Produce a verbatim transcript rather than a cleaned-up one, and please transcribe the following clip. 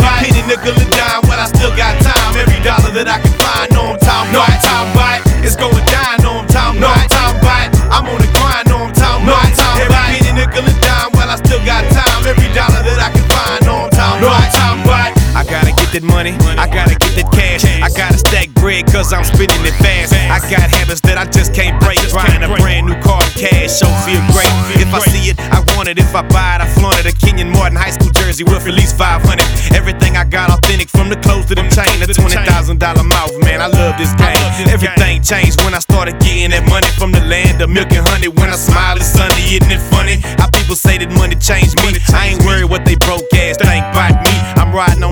penny, nickel, and dime, well I still got time. Every dollar that I can find, know I'm talking about. Time by it, it's going down, know I'm talking about. Time by it, I'm on the grind, know I'm talking about. Every penny, nickel, and dime, well I still got time. Every dollar that I can find, know I'm talking about. Time by it. I gotta get that money, I gotta get that cash. I gotta stack bread cause I'm spending it fast. I got habits that I just can't break. Buying a brand new car, cash, so feel great. If I see it, I want it. If I buy it, I flaunt it. A Kenyon Martin high school jersey worth at least five hundred. Everything I got authentic, from the clothes to the chain. A twenty thousand dollar mouth, man, I love this game. Everything changed when I started getting that money from the land of milk and honey. When I smile, it's sunny, isn't it funny? How people say that money changed me. I ain't worried what they broke ass think about me. I'm riding on